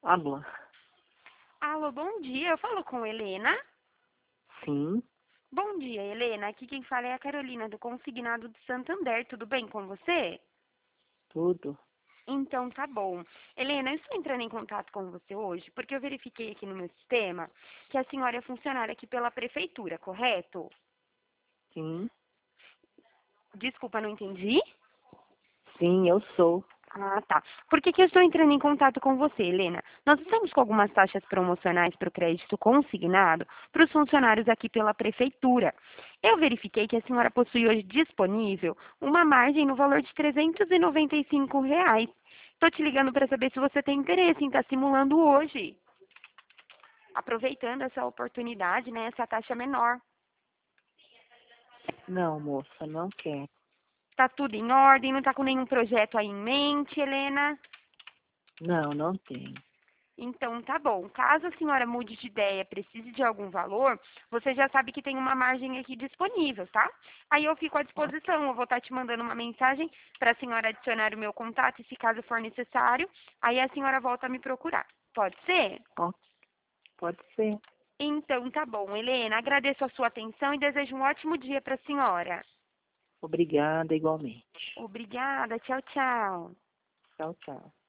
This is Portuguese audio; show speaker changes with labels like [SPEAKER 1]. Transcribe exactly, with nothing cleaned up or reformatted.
[SPEAKER 1] Alô?
[SPEAKER 2] Alô, bom dia. Eu falo com Helena.
[SPEAKER 1] Sim,
[SPEAKER 2] Bom dia, Helena. Aqui quem fala é a Carolina do Consignado de Santander. Tudo bem com você?
[SPEAKER 1] tudo.
[SPEAKER 2] Então tá bom. Helena, eu estou entrando em contato com você hoje porque eu verifiquei aqui no meu sistema que a senhora é funcionária aqui pela prefeitura, correto?
[SPEAKER 1] Sim,
[SPEAKER 2] Desculpa, não entendi?
[SPEAKER 1] sim, eu sou.
[SPEAKER 2] Ah, tá. Por que que eu estou entrando em contato com você, Helena? Nós estamos com algumas taxas promocionais para o crédito consignado para os funcionários aqui pela prefeitura. Eu verifiquei que a senhora possui hoje disponível uma margem no valor de trezentos e noventa e cinco reais. Estou te ligando para saber se você tem interesse em estar simulando hoje, aproveitando essa oportunidade, né, essa taxa menor.
[SPEAKER 1] Não, moça, não quero.
[SPEAKER 2] Tá tudo em ordem? Não está com nenhum projeto aí em mente, Helena?
[SPEAKER 1] Não, não tenho.
[SPEAKER 2] Então, tá bom. Caso a senhora mude de ideia, precise de algum valor, você já sabe que tem uma margem aqui disponível, tá? Aí eu fico à
[SPEAKER 1] Ok,
[SPEAKER 2] disposição. Eu vou estar te mandando uma mensagem para a senhora adicionar o meu contato, e se caso for necessário, aí a senhora volta a me procurar. Pode ser?
[SPEAKER 1] ok, pode ser.
[SPEAKER 2] Então, tá bom. Helena, agradeço a sua atenção e desejo um ótimo dia para a senhora.
[SPEAKER 1] Obrigada igualmente.
[SPEAKER 2] Obrigada. Tchau, tchau.
[SPEAKER 1] Tchau, tchau.